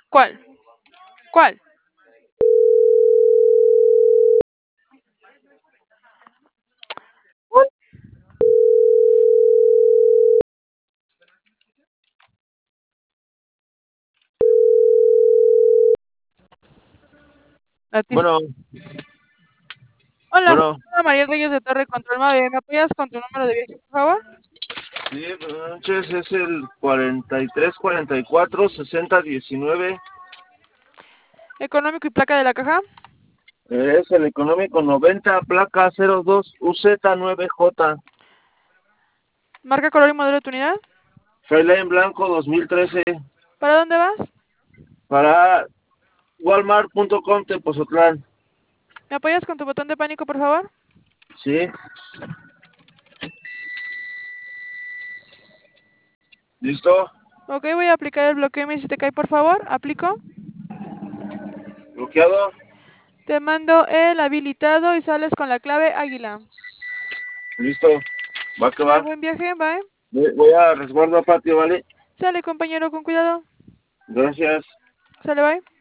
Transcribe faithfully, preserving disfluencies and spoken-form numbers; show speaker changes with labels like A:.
A: ¿Cuál? ¿Cuál? ¿Cuál? A ti.
B: Bueno,
A: Hola,
B: bueno,
A: soy María Reyes de Torre Control Mave. ¿Me apoyas con tu número de viaje, por favor?
B: sí, buenas noches, es el cuarenta y tres cuarenta y cuatro sesenta diecinueve.
A: Económico y placa de la caja.
B: Es el económico noventa, placa cero dos U Z nueve J.
A: Marca, color y modelo de tu unidad.
B: Fairlane Blanco dos mil trece.
A: ¿Para dónde vas?
B: Para Walmart punto com Tepozotlán.
A: ¿Me apoyas con tu botón de pánico, por favor?
B: Sí, ¿listo?
A: Ok, voy a aplicar el bloqueo. Me si te cae, por favor. Aplico.
B: Bloqueado.
A: Te mando el habilitado y sales con la clave águila.
B: Listo. Va que va.
A: Sale, buen viaje, bye.
B: Voy voy a resguardo a patio, ¿vale?
A: Sale, compañero, con cuidado.
B: Gracias.
A: Sale, bye.